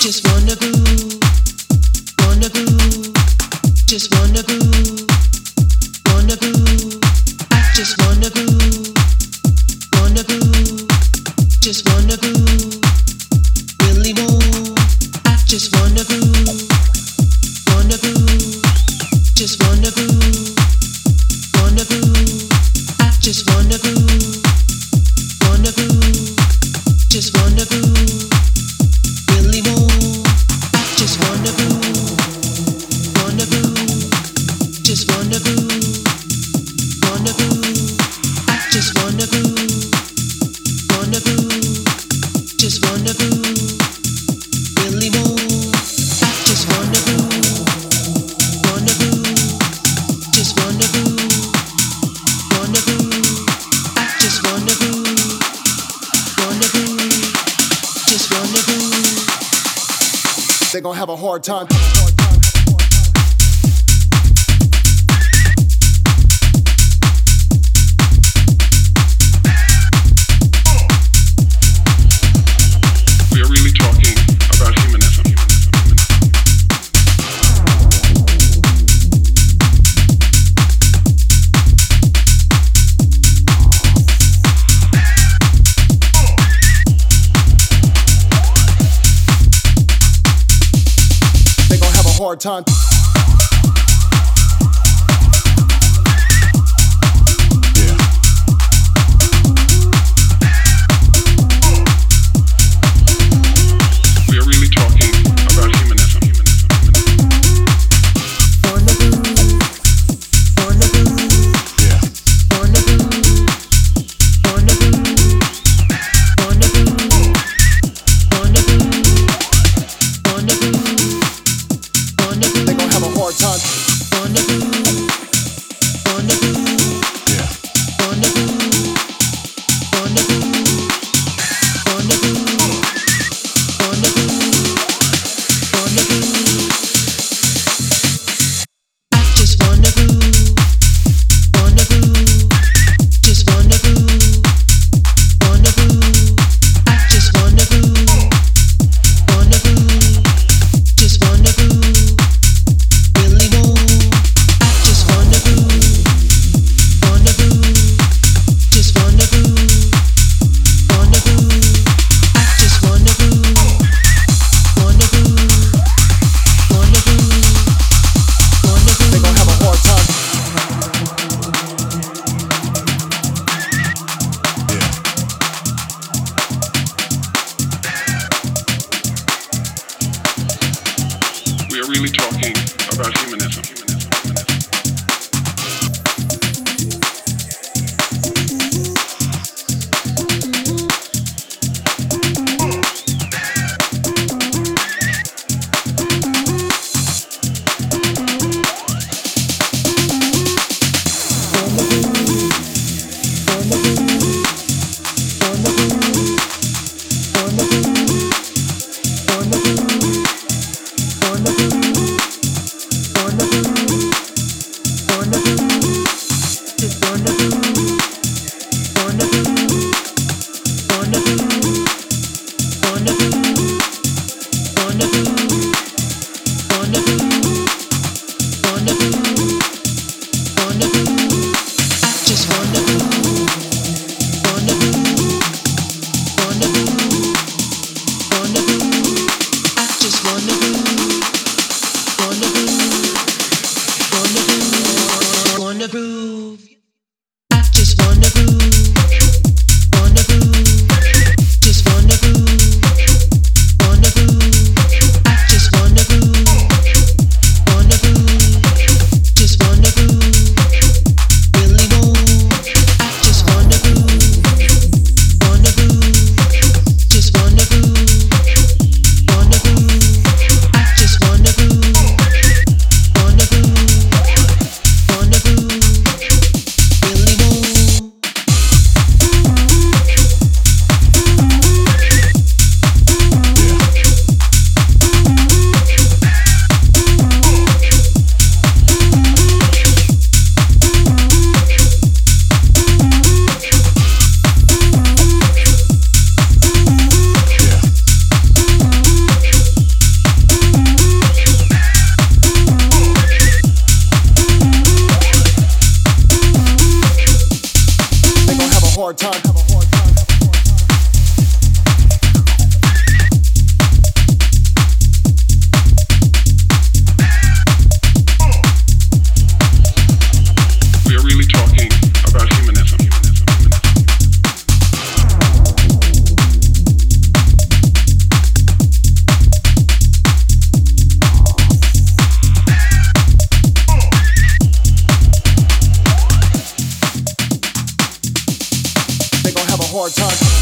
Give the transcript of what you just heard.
Just wanna groove, just wanna groove, I just wanna groove, just wanna groove, really more. I just wanna groove, just wanna groove, I just wanna groove, just wanna groove, really more. I just wanna groove, just wanna groove, I just wanna groove, just wanna groove, really more. I just wanna groove, just wanna groove, I just wanna groove, just wanna groove. They gon' have a hard time. We are really talking about humanism. They gon' have a hard time. We are really talking about humanism. They gon' have a hard time. I just wanna groove, just wanna groove, I just wanna groove, just wanna groove, really more. I just wanna groove, just wanna groove, I just wanna groove, They gon' have a hard time. We are really talking about humanism. Wanna groove, I just wanna groove, just wanna groove, hard time.